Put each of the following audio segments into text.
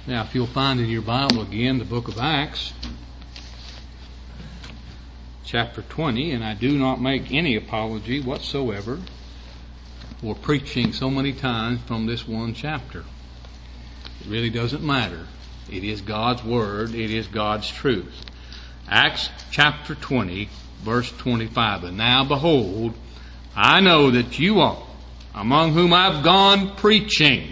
Now, if you'll find in your Bible again the book of Acts, chapter 20, and I do not make any apology whatsoever for preaching so many times from this one chapter. It really doesn't matter. It is God's Word. It is God's truth. Acts chapter 20, verse 25. And now behold, I know that you all, among whom I've gone preaching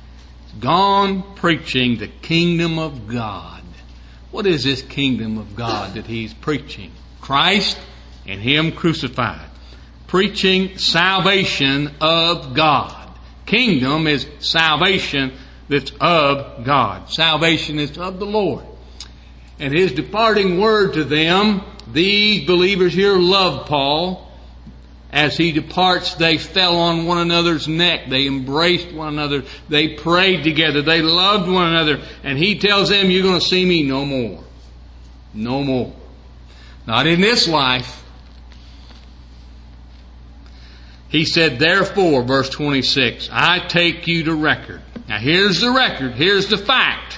the kingdom of God. What is this kingdom of God that he's preaching? Christ and Him crucified. Preaching salvation of God. Kingdom is salvation that's of God. Salvation is of the Lord. And His departing word to them, these believers here love Paul. As he departs, they fell on one another's neck. They embraced one another. They prayed together. They loved one another. And he tells them, you're going to see me no more. No more. Not in this life. He said, therefore, verse 26, I take you to record. Now here's the record. Here's the fact.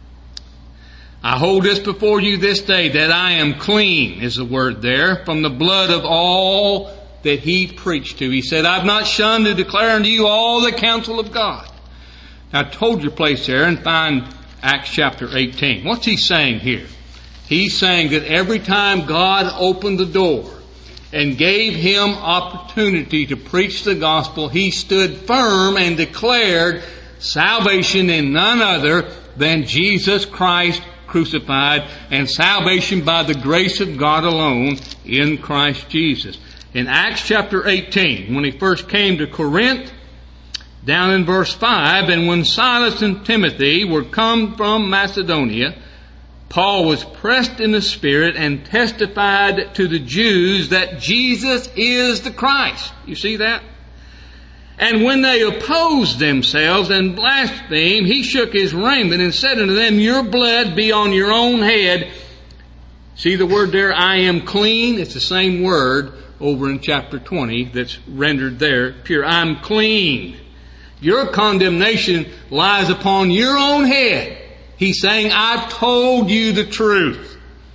I hold this before you this day, that I am clean, is the word there, from the blood of all that he preached to. He said, I've not shunned to declare unto you all the counsel of God. Now hold your place there and find Acts chapter 18. What's he saying here? He's saying that every time God opened the door and gave him opportunity to preach the gospel, he stood firm and declared salvation in none other than Jesus Christ crucified, and salvation by the grace of God alone in Christ Jesus. In Acts chapter 18, when he first came to Corinth, down in verse 5, and when Silas and Timothy were come from Macedonia, Paul was pressed in the Spirit and testified to the Jews that Jesus is the Christ. You see that? And when they opposed themselves and blasphemed, he shook his raiment and said unto them, your blood be on your own head. See the word there, I am clean? It's the same word over in chapter 20 that's rendered there pure. I'm clean. Your condemnation lies upon your own head. He's saying, I've told you the truth.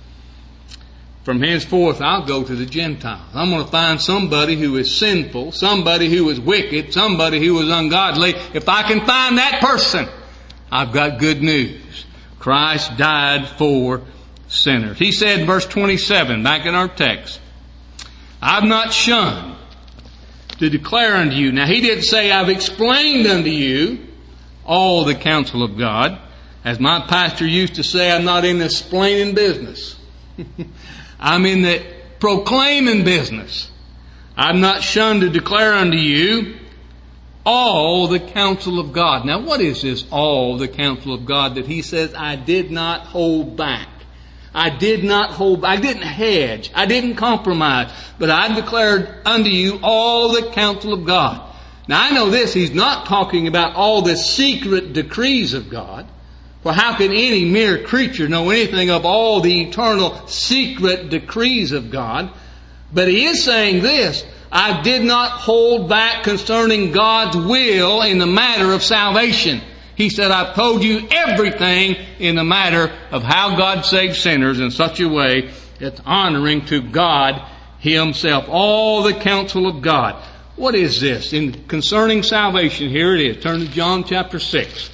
From henceforth, I'll go to the Gentiles. I'm going to find somebody who is sinful, somebody who is wicked, somebody who is ungodly. If I can find that person, I've got good news. Christ died for sinners. He said in verse 27, back in our text, I've not shunned to declare unto you. Now he didn't say, I've explained unto you all the counsel of God. As my pastor used to say, I'm not in the explaining business. I'm in the proclaiming business. I've not shunned to declare unto you all the counsel of God. Now what is this all the counsel of God that he says I did not hold back? I did not hold back. I didn't hedge. I didn't compromise. But I declared unto you all the counsel of God. Now I know this. He's not talking about all the secret decrees of God. For how can any mere creature know anything of all the eternal secret decrees of God? But he is saying this, I did not hold back concerning God's will in the matter of salvation. He said, I've told you everything in the matter of how God saves sinners in such a way that's honoring to God Himself. All the counsel of God. What is this? In concerning salvation, here it is. Turn to John chapter 6.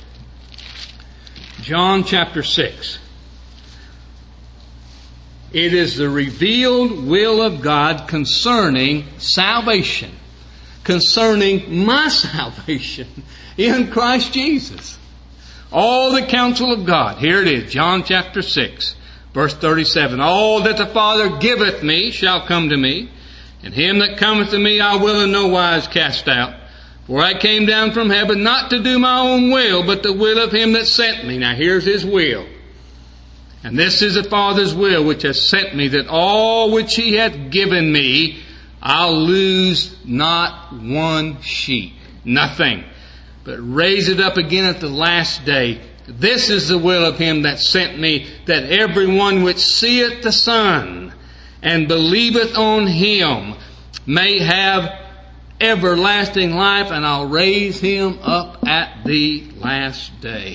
John chapter 6. It is the revealed will of God concerning salvation. Concerning my salvation in Christ Jesus. All the counsel of God. Here it is. John chapter 6. Verse 37. All that the Father giveth me shall come to me. And him that cometh to me I will in no wise cast out. For I came down from heaven not to do my own will, but the will of him that sent me. Now here's his will. And this is the Father's will which has sent me, that all which he hath given me, I'll lose not one sheep. Nothing. But raise it up again at the last day. This is the will of him that sent me, that every one which seeth the Son and believeth on him may have everlasting life, and I'll raise him up at the last day.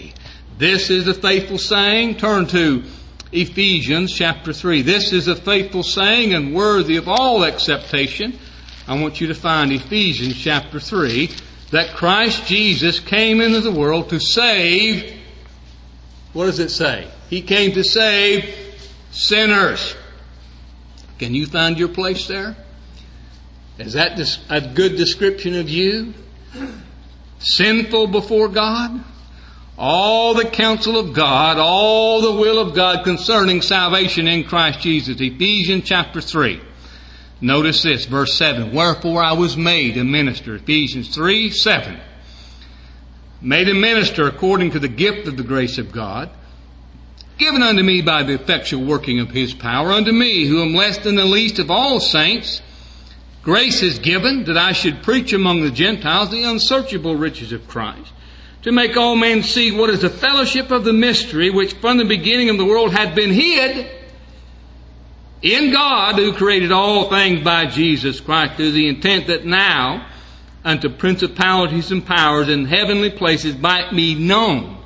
This is a faithful saying. Turn to Ephesians chapter 3. This is a faithful saying and worthy of all acceptation. I want you to find Ephesians chapter 3, that Christ Jesus came into the world to save, what does it say? He came to save sinners. Can you find your place there? Is that a good description of you? Sinful before God? All the counsel of God, all the will of God concerning salvation in Christ Jesus. Ephesians chapter 3. Notice this, verse 7. Wherefore I was made a minister. Ephesians 3, 7. Made a minister according to the gift of the grace of God, given unto me by the effectual working of His power. Unto me, who am less than the least of all saints, grace is given that I should preach among the Gentiles the unsearchable riches of Christ, to make all men see what is the fellowship of the mystery which from the beginning of the world had been hid in God, who created all things by Jesus Christ, to the intent that now unto principalities and powers in heavenly places might be known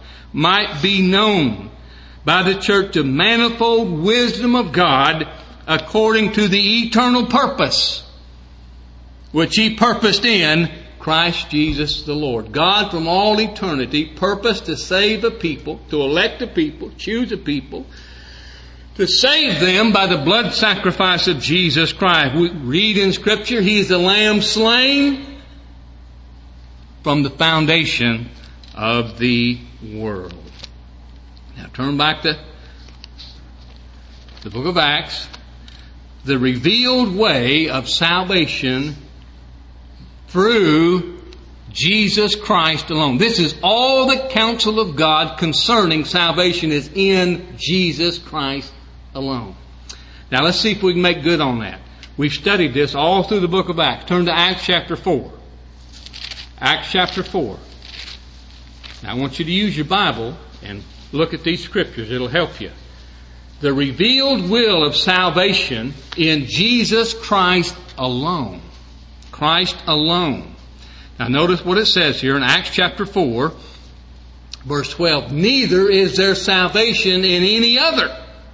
by the church of manifold wisdom of God, according to the eternal purpose which He purposed in Christ Jesus the Lord. God from all eternity purposed to save a people, to elect a people, choose a people, to save them by the blood sacrifice of Jesus Christ. We read in Scripture, He is the Lamb slain from the foundation of the world. Now turn back to the book of Acts. The revealed way of salvation through Jesus Christ alone. This is all the counsel of God concerning salvation is in Jesus Christ alone. Now let's see if we can make good on that. We've studied this all through the book of Acts. Turn to Acts chapter 4. Acts chapter 4. Now I want you to use your Bible and look at these scriptures. It'll help you. The revealed will of salvation in Jesus Christ alone. Christ alone. Now notice what it says here in Acts chapter 4, verse 12. Neither is there salvation in any other,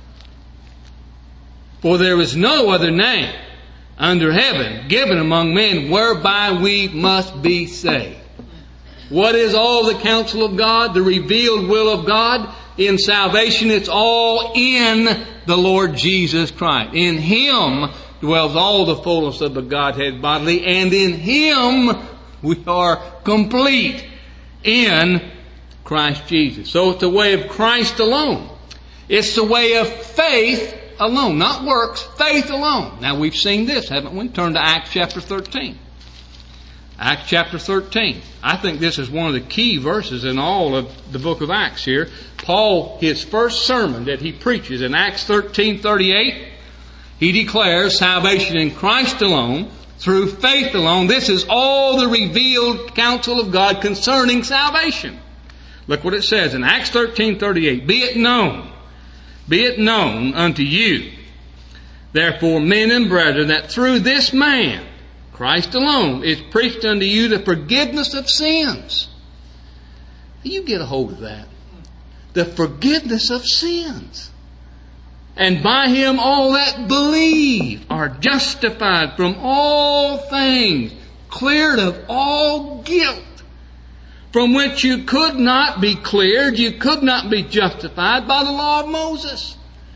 for there is no other name under heaven given among men whereby we must be saved. What is all the counsel of God? The revealed will of God in salvation. It's all in the Lord Jesus Christ. In Him dwells all the fullness of the Godhead bodily, and in Him we are complete in Christ Jesus. So it's the way of Christ alone. It's the way of faith alone, not works, faith alone. Now we've seen this, haven't we? Turn to Acts chapter 13. Acts chapter 13. I think this is one of the key verses in all of the book of Acts here. Paul, his first sermon that he preaches in Acts 13:38, he declares salvation in Christ alone, through faith alone. This is all the revealed counsel of God concerning salvation. Look what it says in Acts 13:38. Be it known unto you, therefore, men and brethren, that through this man, Christ alone, is preached unto you the forgiveness of sins. You get a hold of that. The forgiveness of sins. And by Him all that believe are justified from all things, cleared of all guilt, from which you could not be cleared, you could not be justified by the law of Moses.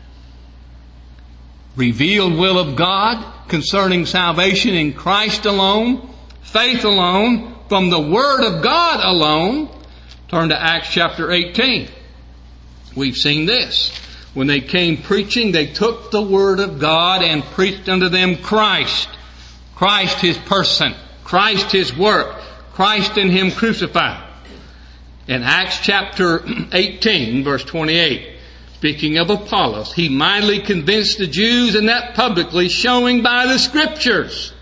Revealed will of God concerning salvation in Christ alone, faith alone, from the Word of God alone. Turn to Acts chapter 18. We've seen this. When they came preaching, they took the Word of God and preached unto them Christ. Christ His person. Christ His work. Christ in Him crucified. In Acts chapter 18, verse 28, speaking of Apollos, he mightily convinced the Jews, and that publicly, showing by the Scriptures,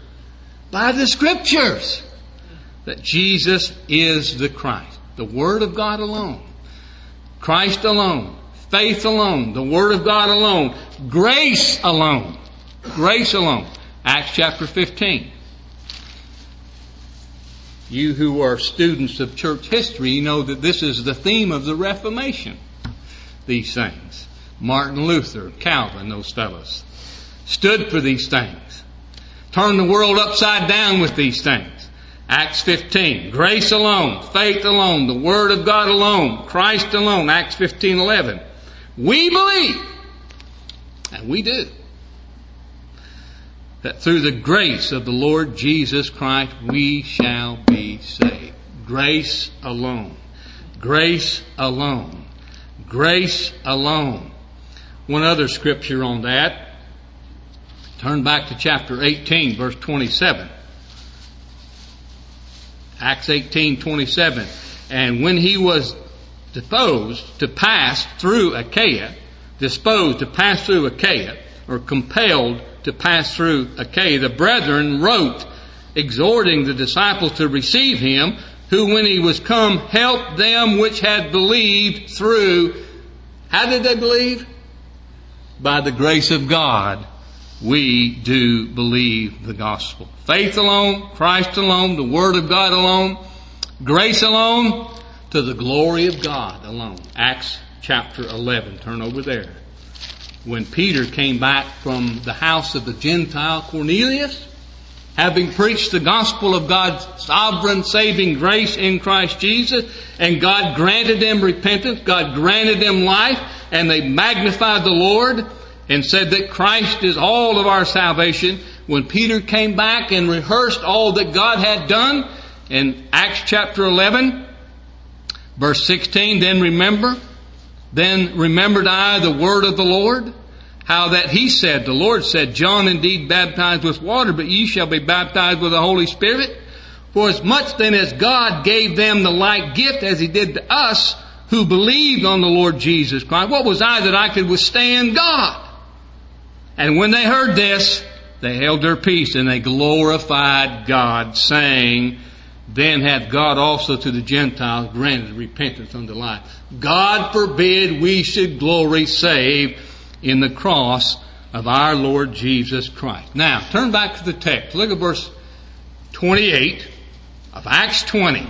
that Jesus is the Christ. The Word of God alone. Christ alone. Faith alone. The Word of God alone. Grace alone. Grace alone. Acts chapter 15. You who are students of church history, you know that this is the theme of the Reformation. These things. Martin Luther, Calvin, those fellows stood for these things. Turned the world upside down with these things. Acts 15, grace alone, faith alone, the Word of God alone, Christ alone. Acts 15:11. We believe, and we do, that through the grace of the Lord Jesus Christ we shall be saved. Grace alone. Grace alone. Grace alone. One other scripture on that. Turn back to chapter 18, verse 27. Acts 18:27. And when he was disposed to pass through Achaia, or compelled to pass through Achaia, the brethren wrote, exhorting the disciples to receive him, who when he was come helped them which had believed through. How did they believe? By the grace of God, we do believe the gospel. Faith alone, Christ alone, the Word of God alone, grace alone, to the glory of God alone. Acts chapter 11. Turn over there. When Peter came back from the house of the Gentile Cornelius, having preached the gospel of God's sovereign saving grace in Christ Jesus, and God granted them repentance, God granted them life, and they magnified the Lord and said that Christ is all of our salvation. When Peter came back and rehearsed all that God had done in Acts chapter 11, verse 16, then remembered I the word of the Lord, how that he said, the Lord said, John indeed baptized with water, but ye shall be baptized with the Holy Spirit. For as much then as God gave them the like gift as he did to us who believed on the Lord Jesus Christ, what was I that I could withstand God? And when they heard this, they held their peace, and they glorified God, saying, then hath God also to the Gentiles granted repentance unto life. God forbid we should glory save in the cross of our Lord Jesus Christ. Now, turn back to the text. Look at verse 28 of Acts 20.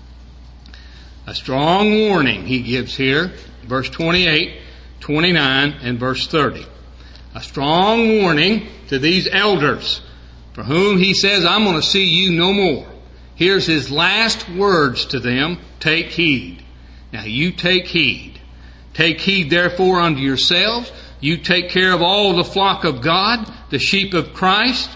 A strong warning he gives here. Verse 28, 29, and verse 30. A strong warning to these elders, for whom he says, I'm going to see you no more. Here's his last words to them. Take heed. Now you take heed. Take heed therefore unto yourselves. You take care of all the flock of God, the sheep of Christ,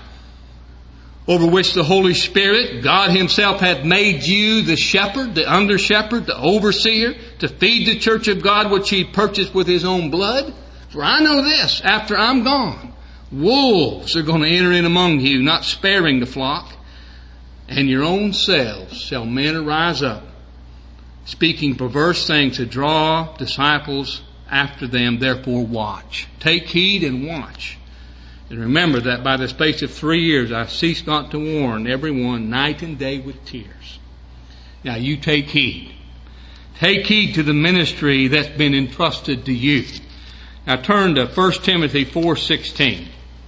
over which the Holy Spirit, God himself hath made you the shepherd, the under shepherd, the overseer, to feed the church of God which he purchased with his own blood. For I know this, after I'm gone, wolves are going to enter in among you, not sparing the flock. And your own selves shall men arise up, speaking perverse things to draw disciples after them. Therefore watch. Take heed and watch. And remember that by the space of 3 years I ceased not to warn everyone night and day with tears. Now you take heed. Take heed to the ministry that's been entrusted to you. Now turn to 1 Timothy 4:16.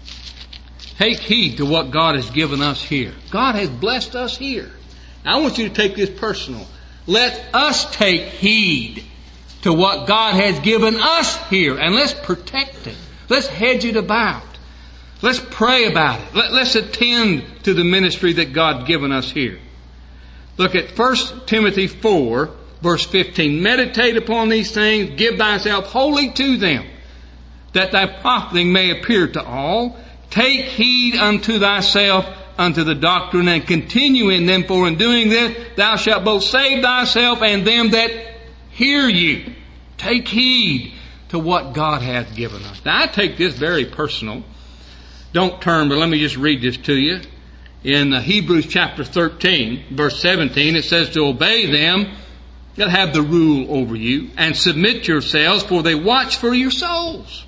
Take heed to what God has given us here. God has blessed us here. Now I want you to take this personal. Let us take heed to what God has given us here, and let's protect it. Let's hedge it about. Let's pray about it. Let's attend to the ministry that God's given us here. Look at 1 Timothy 4, verse 15. Meditate upon these things, give thyself wholly to them, that thy profiting may appear to all. Take heed unto thyself, unto the doctrine, and continue in them, for in doing this thou shalt both save thyself and them that hear you. Take heed to what God hath given us. Now I take this very personal. Don't turn, but let me just read this to you. In Hebrews chapter 13, verse 17, it says to obey them that have the rule over you, and submit yourselves, for they watch for your souls,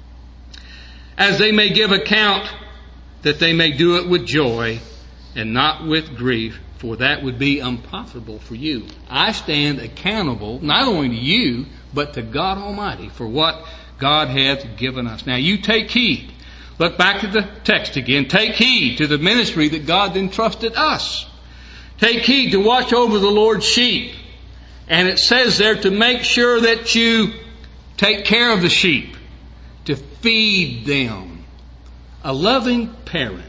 as they may give account, that they may do it with joy and not with grief, for that would be unprofitable for you. I stand accountable not only to you, but to God Almighty for what God hath given us. Now you take heed. Look back at the text again. Take heed to the ministry that God entrusted us. Take heed to watch over the Lord's sheep. And it says there to make sure that you take care of the sheep, to feed them. A loving parent,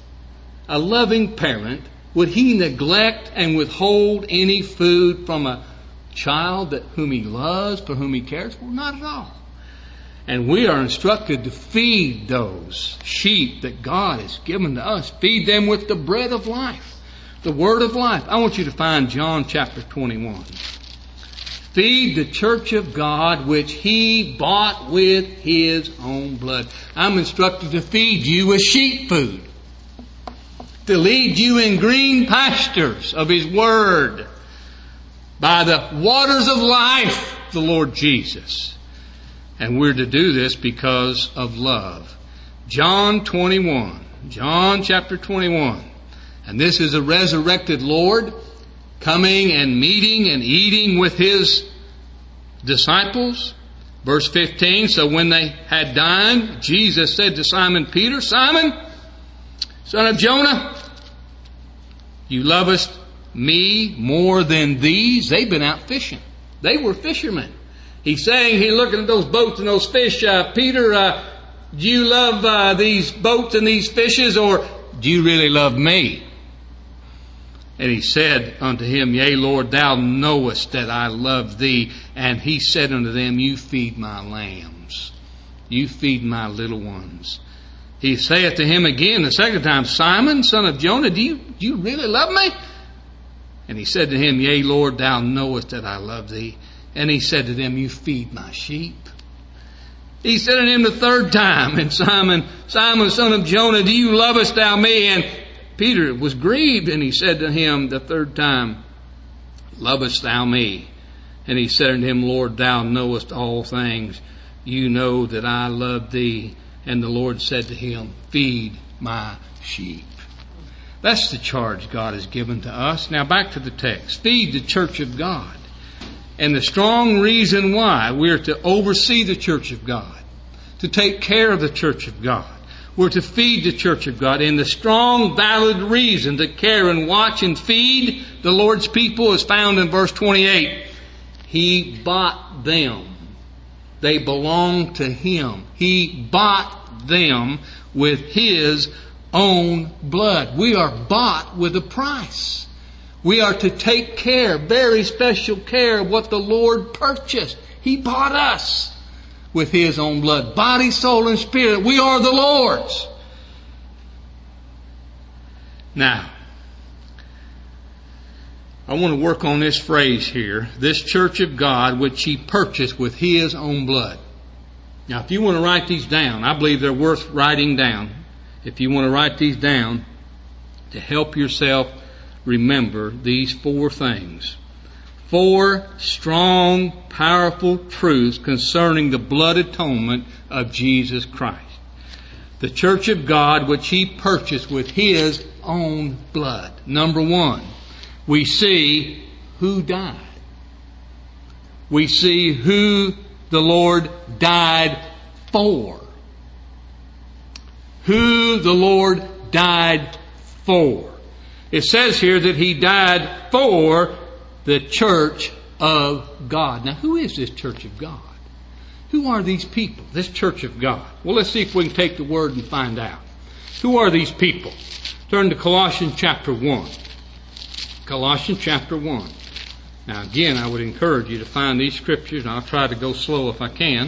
would he neglect and withhold any food from a child whom he loves, for whom he cares for? Not at all. And we are instructed to feed those sheep that God has given to us. Feed them with the bread of life, the word of life. I want you to find John chapter 21. Feed the church of God which he bought with his own blood. I'm instructed to feed you with sheep food, to lead you in green pastures of his word, by the waters of life, the Lord Jesus. And we're to do this because of love. John chapter 21. And this is a resurrected Lord coming and meeting and eating with his disciples. Verse 15, so when they had dined, Jesus said to Simon Peter, Simon, son of Jonah, you lovest me more than these? They've been out fishing. They were fishermen. He's saying, he's looking at those boats and those fish, Peter, do you love these boats and these fishes, or do you really love me? And he said unto him, Yea, Lord, thou knowest that I love thee. And he said unto them, You feed my lambs. You feed my little ones. He saith to him again the second time, Simon, son of Jonah, do you really love me? And he said to him, Yea, Lord, thou knowest that I love thee. And he said to them, You feed my sheep. He said to him the third time, and Simon, son of Jonah, do you lovest thou me? And Peter was grieved, and he said to him the third time, Lovest thou me? And he said unto him, Lord, thou knowest all things. You know that I love thee. And the Lord said to him, Feed my sheep. That's the charge God has given to us. Now back to the text. Feed the church of God. And the strong reason why we're to oversee the church of God, to take care of the church of God, we're to feed the church of God. And the strong, valid reason to care and watch and feed the Lord's people is found in verse 28. He bought them. They belong to Him. He bought them with His own blood. We are bought with a price. We are to take care, very special care, of what the Lord purchased. He bought us with His own blood. Body, soul, and spirit. We are the Lord's. Now, I want to work on this phrase here. This church of God, which He purchased with His own blood. Now, if you want to write these down, I believe they're worth writing down. If you want to write these down to help yourself remember these four things. 4 strong, powerful truths concerning the blood atonement of Jesus Christ. The church of God, which He purchased with His own blood. Number 1, we see who died. We see who the Lord died for. Who the Lord died for. It says here that He died for the church of God. Now, who is this church of God? Who are these people? This church of God. Well, let's see if we can take the word and find out. Who are these people? Turn to Colossians chapter 1. Colossians chapter 1. Now, again, I would encourage you to find these scriptures, and I'll try to go slow if I can.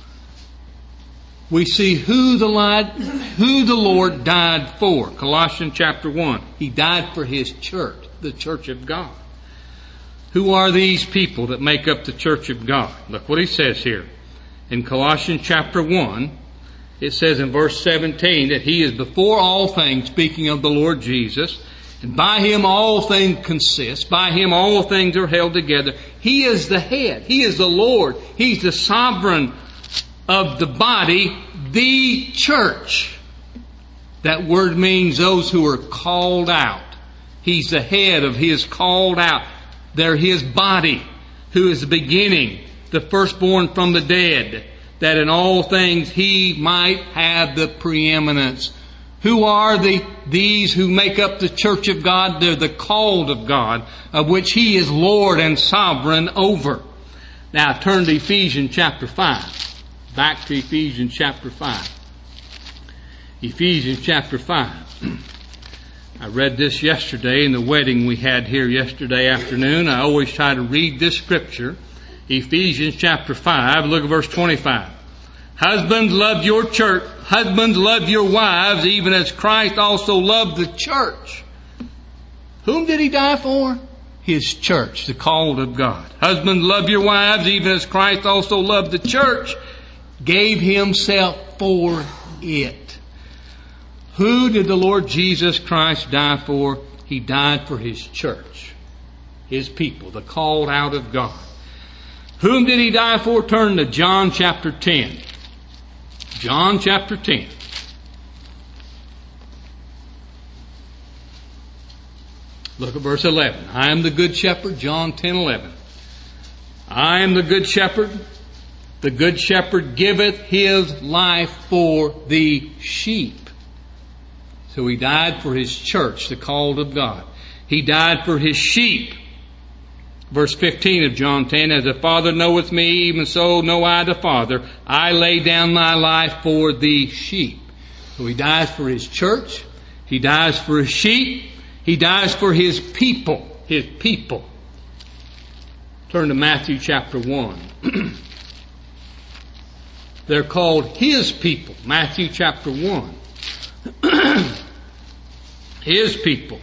We see who the Lord died for. Colossians chapter 1. He died for His church, the church of God. Who are these people that make up the church of God? Look what he says here. In Colossians chapter 1, it says in verse 17 that He is before all things, speaking of the Lord Jesus, and by Him all things consist. By Him all things are held together. He is the head. He is the Lord. He's the sovereign of the body, the church. That word means those who are called out. He's the head of His called out. They're His body, who is the beginning, the firstborn from the dead, that in all things He might have the preeminence. Who are these who make up the church of God? They're the called of God, of which He is Lord and sovereign over. Now turn to Ephesians chapter 5. Back to Ephesians chapter 5. Ephesians chapter 5. I read this yesterday in the wedding we had here yesterday afternoon. I always try to read this scripture. Ephesians chapter 5, look at verse 25. Husbands, love your church. Husbands, love your wives, even as Christ also loved the church. Whom did He die for? His church, the called of God. Husbands, love your wives, even as Christ also loved the church, gave Himself for it. Who did the Lord Jesus Christ die for? He died for His church, His people, the called out of God. Whom did He die for? Turn to John chapter 10. John chapter 10. Look at verse 11. I am the good shepherd, John 10:11. I am the good shepherd. The good shepherd giveth his life for the sheep. So He died for His church, the called of God. He died for His sheep. Verse 15 of John 10, as the Father knoweth me, even so know I the Father. I lay down my life for the sheep. So He dies for His church. He dies for His sheep. He dies for His people. His people. Turn to Matthew chapter 1. They're called His people. Matthew chapter 1. His people.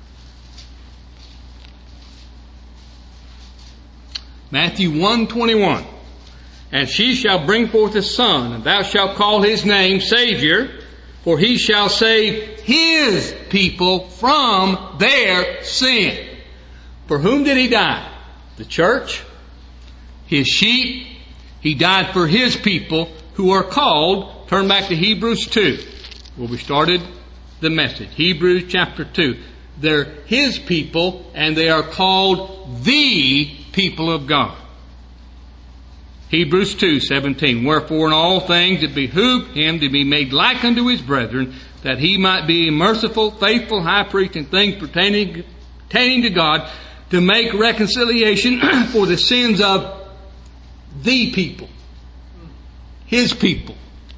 Matthew 1:21. And she shall bring forth a son, and thou shalt call his name Savior, for he shall save his people from their sin. For whom did He die? The church, His sheep. He died for His people who are called. Turn back to Hebrews 2, where we started the message. Hebrews chapter 2. They're His people, and they are called the people of God. Hebrews 2:17. Wherefore in all things it behooved Him to be made like unto His brethren, that He might be a merciful, faithful high priest in things pertaining to God, to make reconciliation for the sins of the people. His people.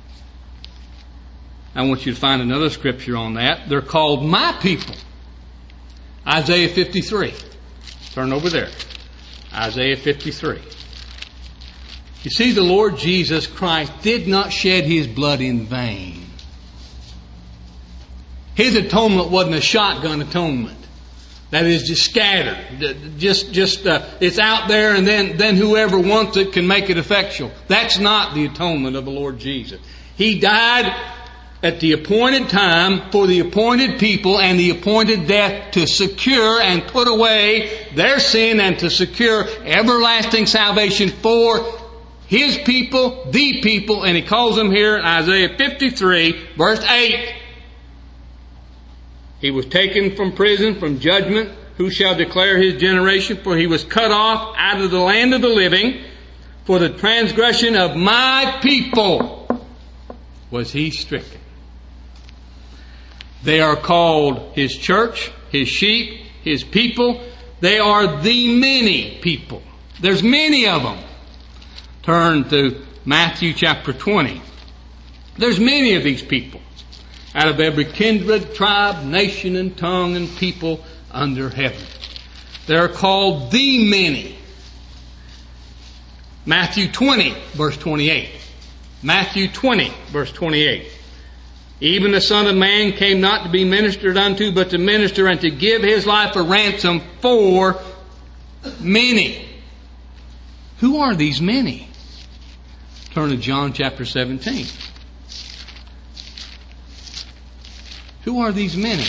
I want you to find another scripture on that. They're called my people. Isaiah 53. Turn over there. Isaiah 53. You see, the Lord Jesus Christ did not shed His blood in vain. His atonement wasn't a shotgun atonement. That is just scattered. It's out there, and then whoever wants it can make it effectual. That's not the atonement of the Lord Jesus. He died at the appointed time for the appointed people and the appointed death to secure and put away their sin and to secure everlasting salvation for His people, the people. And He calls them here in Isaiah 53, verse 8. He was taken from prison, from judgment. Who shall declare His generation? For He was cut off out of the land of the living. For the transgression of my people was He stricken. They are called His church, His sheep, His people. They are the many people. There's many of them. Turn to Matthew chapter 20. There's many of these people. Out of every kindred, tribe, nation, and tongue, and people under heaven. They're called the many. Matthew 20, verse 28. Matthew 20, verse 28. Even the Son of Man came not to be ministered unto, but to minister and to give His life a ransom for many. Who are these many? Turn to John chapter 17. Who are these many?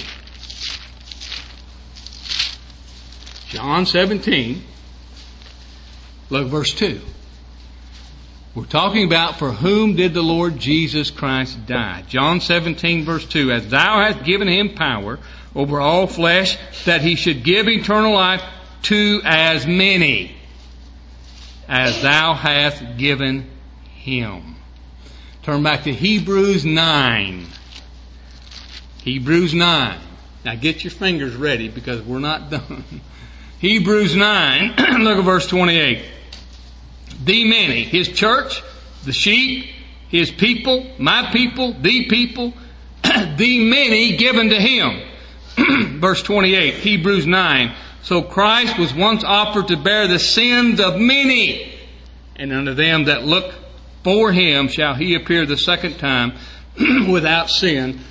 John 17. Look, verse 2. We're talking about for whom did the Lord Jesus Christ die. John 17 verse 2. As thou hast given Him power over all flesh, that He should give eternal life to as many as thou hast given Him. Turn back to Hebrews 9. Hebrews 9. Now get your fingers ready because we're not done. Hebrews 9, look at verse 28. The many, His church, the sheep, His people, my people, the people, the many given to Him. Verse 28, Hebrews 9. So Christ was once offered to bear the sins of many, and unto them that look for Him shall He appear the second time without sin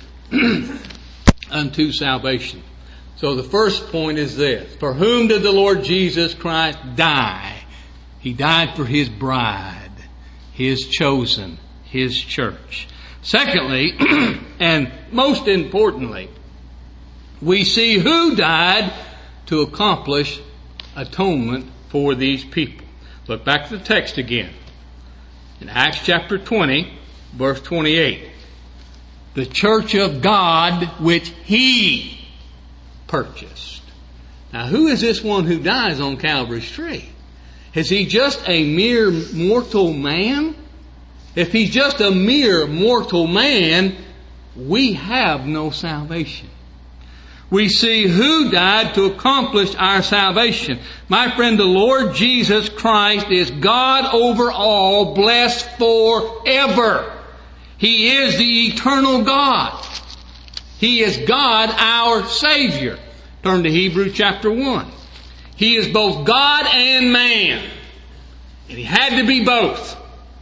unto salvation. So the first point is this. For whom did the Lord Jesus Christ die? He died for His bride, His chosen, His church. Secondly, and most importantly, we see who died to accomplish atonement for these people. Look back to the text again. In Acts chapter 20, verse 28. The church of God which He purchased. Now who is this one who dies on Calvary's tree? Is he just a mere mortal man? If he's just a mere mortal man, we have no salvation. We see who died to accomplish our salvation. My friend, the Lord Jesus Christ is God over all, blessed forever. He is the eternal God. He is God, our Savior. Turn to Hebrews chapter 1. He is both God and man. And He had to be both.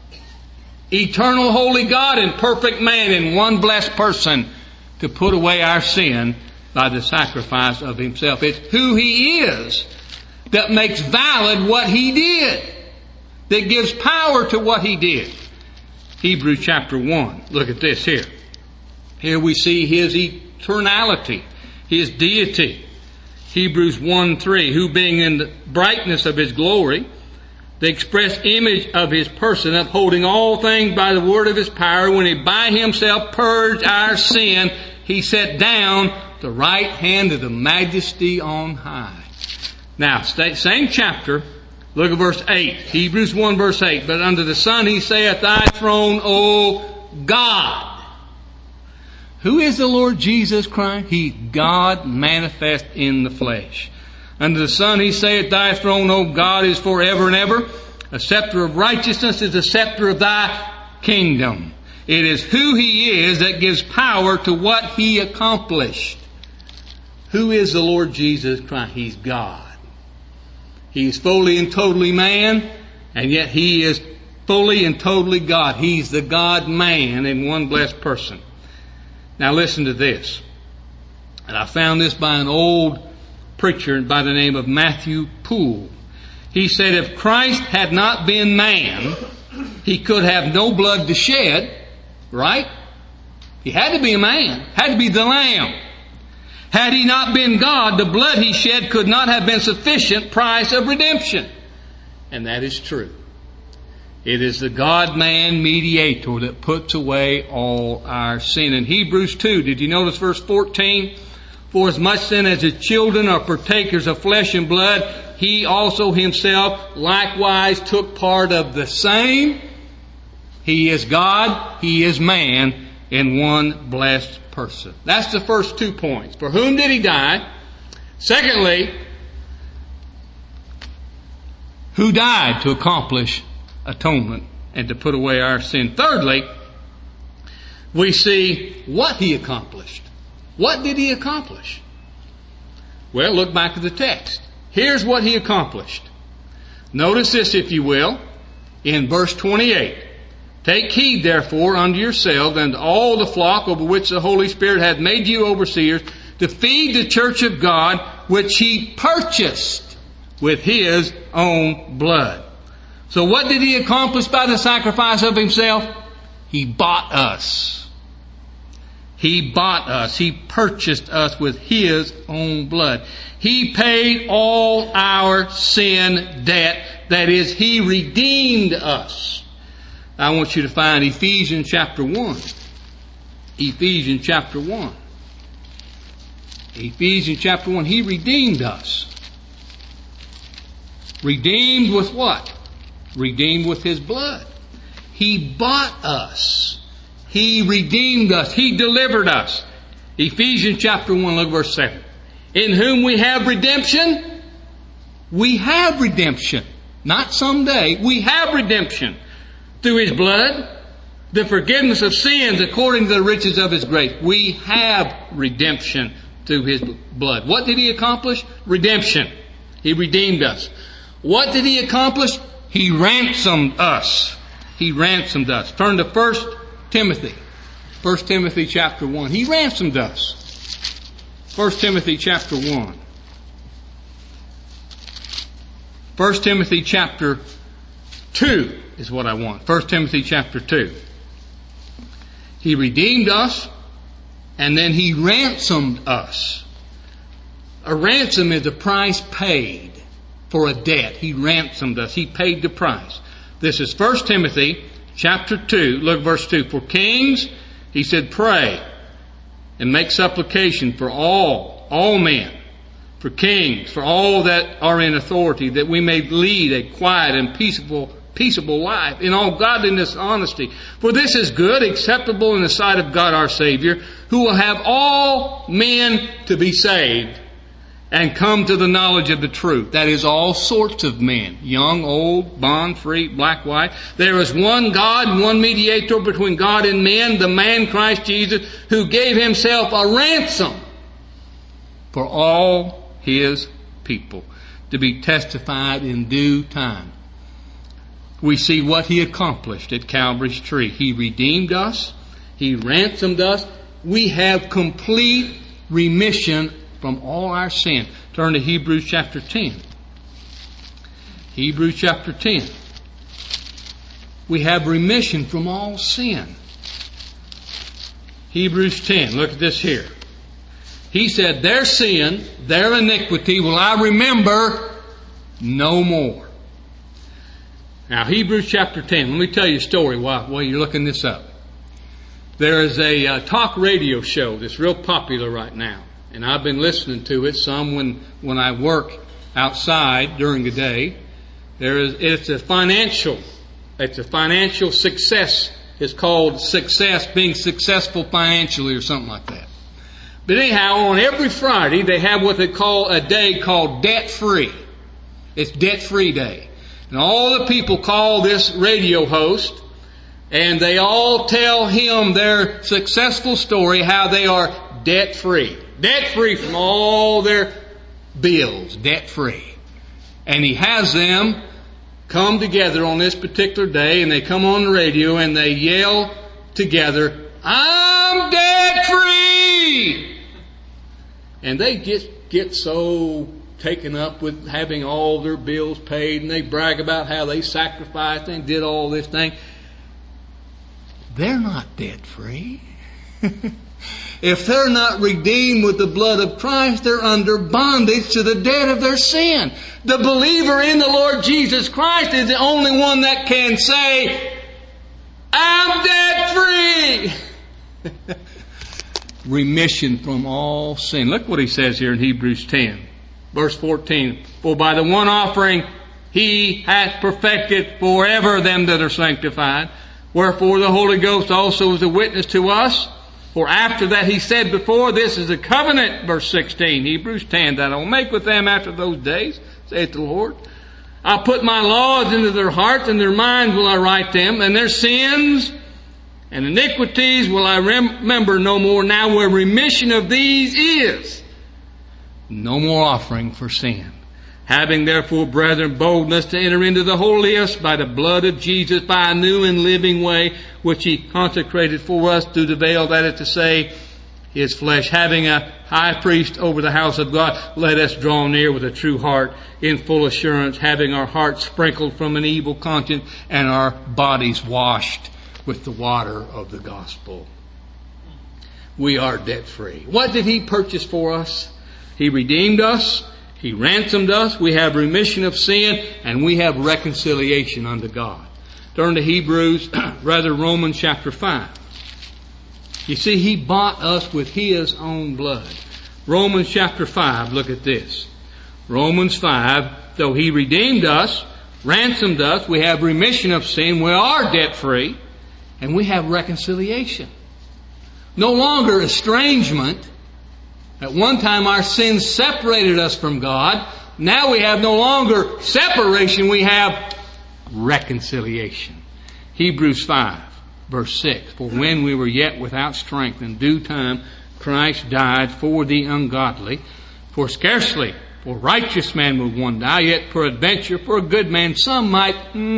Eternal holy God and perfect man in one blessed person to put away our sin by the sacrifice of Himself. It's who He is that makes valid what He did, that gives power to what He did. Hebrews chapter 1. Look at this here. Here we see His eternality, His deity. Hebrews 1:3. Who being in the brightness of His glory, the express image of His person, upholding all things by the word of His power, when He by Himself purged our sin, He sat down the right hand of the Majesty on high. Now, same chapter, look at verse 8. Hebrews 1 verse 8. But unto the Son He saith, Thy throne, O God. Who is the Lord Jesus Christ? He, God manifest in the flesh. Unto the Son He saith, Thy throne, O God, is forever and ever. A scepter of righteousness is the scepter of Thy kingdom. It is who He is that gives power to what He accomplished. Who is the Lord Jesus Christ? He's God. He's fully and totally man, and yet He is fully and totally God. He's the God-man in one blessed person. Now listen to this. And I found this by an old preacher by the name of Matthew Poole. He said, if Christ had not been man, He could have no blood to shed, right? He had to be a man, had to be the Lamb. Had He not been God, the blood He shed could not have been sufficient price of redemption. And that is true. It is the God-man mediator that puts away all our sin. In Hebrews 2, did you notice verse 14? For as much then as His children are partakers of flesh and blood, He also Himself likewise took part of the same. He is God, He is man in one blessed person. That's the first 2 points. For whom did He die? Secondly, who died to accomplish atonement and to put away our sin? Thirdly, we see what He accomplished. What did He accomplish? Well, look back at the text. Here's what He accomplished. Notice this, if you will, in verse 28. Take heed, therefore, unto yourselves and to all the flock over which the Holy Spirit hath made you overseers, to feed the church of God, which He purchased with His own blood. So what did He accomplish by the sacrifice of Himself? He bought us. He bought us. He purchased us with His own blood. He paid all our sin debt. That is, He redeemed us. I want you to find Ephesians chapter 1. Ephesians chapter 1. Ephesians chapter 1. He redeemed us. Redeemed with what? Redeemed with His blood. He bought us. He redeemed us. He delivered us. Ephesians chapter 1, look at verse 7. In whom we have redemption. We have redemption. Not someday. We have redemption. Through His blood. The forgiveness of sins according to the riches of His grace. We have redemption through His blood. What did He accomplish? Redemption. He redeemed us. What did He accomplish? He ransomed us. He ransomed us. Turn to 1 Timothy. 1 Timothy chapter 1. He ransomed us. 1 Timothy chapter 1. 1 Timothy chapter 2 is what I want. 1 Timothy chapter 2. He redeemed us, and then He ransomed us. A ransom is a price paid for a debt. He ransomed us. He paid the price. This is 1 Timothy chapter 2. Look verse 2. For kings, he said, pray and make supplication for all men, for kings, for all that are in authority, that we may lead a quiet and peaceable life in all godliness and honesty. For this is good, acceptable in the sight of God our Savior, who will have all men to be saved and come to the knowledge of the truth. That is all sorts of men, young, old, bond, free, black, white. There is one God and one mediator between God and men, the man Christ Jesus, who gave Himself a ransom for all His people, to be testified in due time. We see what He accomplished at Calvary's tree. He redeemed us. He ransomed us. We have complete remission from all our sin. Turn to Hebrews chapter 10. Hebrews chapter 10. We have remission from all sin. Hebrews 10. Look at this here. He said, their sin, their iniquity will I remember no more. Now, Hebrews chapter 10. Let me tell you a story while you're looking this up. There is a talk radio show that's real popular right now. And I've been listening to it some when I work outside during the day. It's a financial success. It's called success, being successful financially or something like that. But anyhow, on every Friday they have what they call a day called Debt Free. It's Debt Free Day. And all the people call this radio host, and they all tell him their successful story, how they are debt free. Debt free from all their bills. Debt free. And he has them come together on this particular day, and they come on the radio and they yell together, I'm debt free! And they get so taken up with having all their bills paid, and they brag about how they sacrificed and did all this thing. They're not debt free. If they're not redeemed with the blood of Christ, they're under bondage to the debt of their sin. The believer in the Lord Jesus Christ is the only one that can say, I'm debt free. Remission from all sin. Look what he says here in Hebrews 10, verse 14. For by the one offering He hath perfected forever them that are sanctified. Wherefore the Holy Ghost also is a witness to us. For after that He said before, this is a covenant, verse 16, Hebrews 10, that I will make with them after those days, saith the Lord. I'll put my laws into their hearts, and their minds will I write them, and their sins and iniquities will I remember no more. Now where remission of these is, no more offering for sin. Having therefore, brethren, boldness to enter into the holiest by the blood of Jesus, by a new and living way, which He consecrated for us through the veil, that is to say, His flesh. Having a high priest over the house of God, let us draw near with a true heart, in full assurance, having our hearts sprinkled from an evil conscience, and our bodies washed with the water of the gospel. We are debt free. What did He purchase for us? He redeemed us. He ransomed us. We have remission of sin, and we have reconciliation unto God. Turn to Romans chapter 5. You see, He bought us with His own blood. Romans chapter 5, look at this. Romans 5, though He redeemed us, ransomed us, we have remission of sin, we are debt free, and we have reconciliation. No longer estrangement. At one time our sins separated us from God. Now we have no longer separation, we have reconciliation. Hebrews 5, verse 6. For when we were yet without strength, in due time Christ died for the ungodly. For scarcely for a righteous man would one die, yet peradventure for a good man some might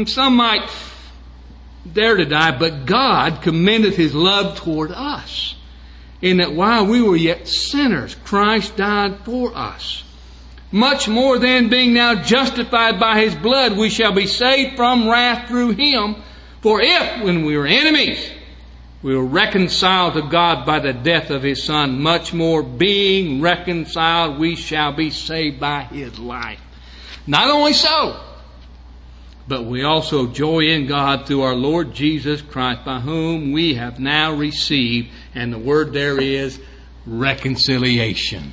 dare to die. But God commendeth His love toward us, in that while we were yet sinners, Christ died for us. Much more then, being now justified by His blood, we shall be saved from wrath through Him. For if, when we were enemies, we were reconciled to God by the death of His Son, much more being reconciled, we shall be saved by His life. Not only so, but we also joy in God through our Lord Jesus Christ, by whom we have now received, and the word there is reconciliation.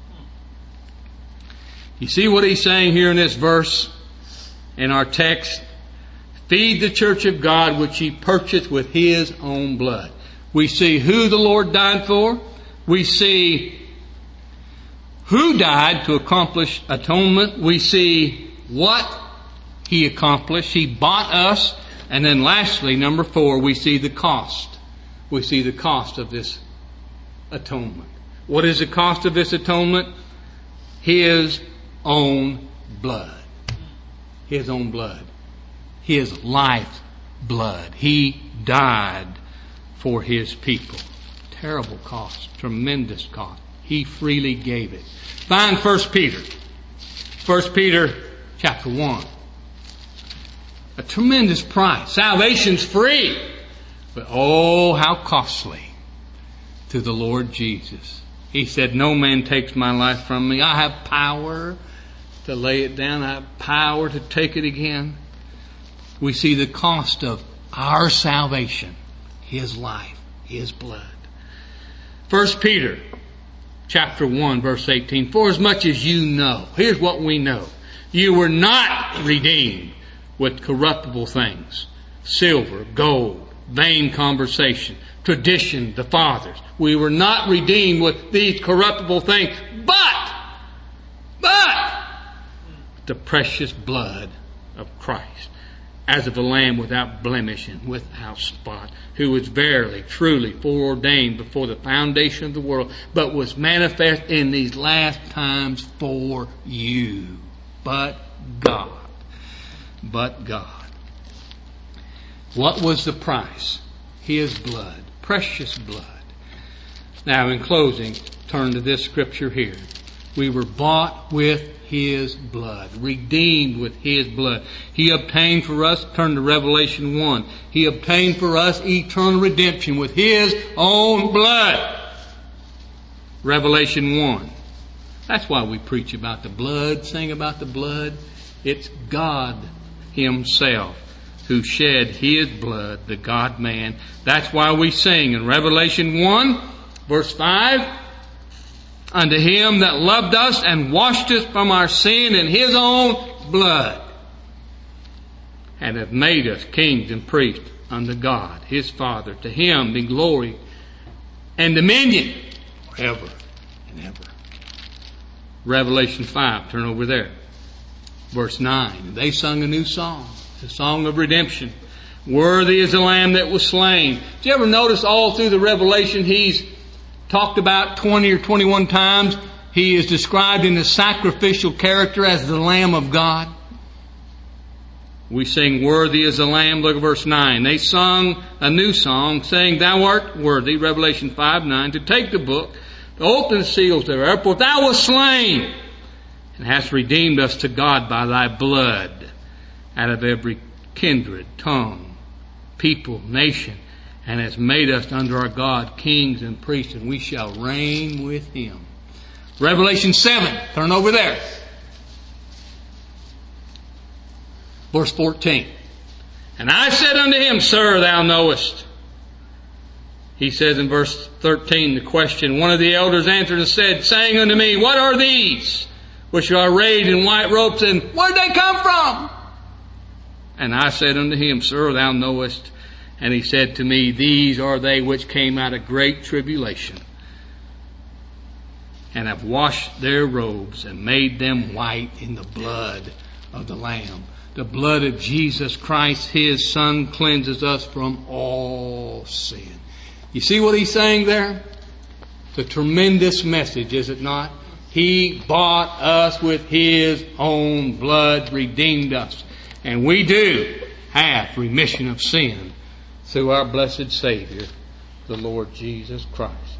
You see what he's saying here in this verse, in our text? Feed the church of God which He purchased with His own blood. We see who the Lord died for. We see who died to accomplish atonement. We see what He accomplished. He bought us. And then lastly, number 4, we see the cost. We see the cost of this atonement. What is the cost of this atonement? His own blood. His own blood. His life blood. He died for His people. Terrible cost. Tremendous cost. He freely gave it. Find 1 Peter. 1 Peter chapter 1. A tremendous price. Salvation's free. But oh, how costly to the Lord Jesus. He said, no man takes my life from me. I have power to lay it down. I have power to take it again. We see the cost of our salvation. His life. His blood. 1 Peter chapter 1 verse 18. For as much as you know. Here's what we know. You were not redeemed with corruptible things. Silver, gold, vain conversation, tradition, the fathers. We were not redeemed with these corruptible things, but the precious blood of Christ, as of a lamb without blemish and without spot, who was verily, truly foreordained before the foundation of the world, but was manifest in these last times for you. But God. What was the price? His blood. Precious blood. Now in closing, turn to this scripture here. We were bought with His blood. Redeemed with His blood. He obtained for us, turn to Revelation 1. He obtained for us eternal redemption with His own blood. Revelation 1. That's why we preach about the blood, sing about the blood. It's God Himself who shed His blood, the God-man. That's why we sing in Revelation 1, verse 5, unto Him that loved us and washed us from our sin in His own blood, and hath made us kings and priests unto God, His Father. To Him be glory and dominion forever and ever. Revelation 5, turn over there. Verse 9, they sung a new song, the song of redemption. Worthy is the Lamb that was slain. Did you ever notice all through the Revelation He's talked about 20 or 21 times? He is described in the sacrificial character as the Lamb of God. We sing, worthy is the Lamb. Look at verse 9. They sung a new song, saying, Thou art worthy, Revelation 5:9, to take the book, to open the seals thereof, for Thou wast slain, and hast redeemed us to God by Thy blood, out of every kindred, tongue, people, nation, and has made us unto our God kings and priests, and we shall reign with Him. Revelation 7, turn over there. Verse 14. And I said unto him, Sir, Thou knowest. He says in verse 13, the question, one of the elders answered and said, saying unto me, What are these which are arrayed in white robes, and where did they come from? And I said unto him, Sir, Thou knowest. And he said to me, these are they which came out of great tribulation, and have washed their robes and made them white in the blood of the Lamb. The blood of Jesus Christ, His Son, cleanses us from all sin. You see what he's saying there? It's a tremendous message, is it not? He bought us with His own blood, redeemed us. And we do have remission of sin through our blessed Savior, the Lord Jesus Christ.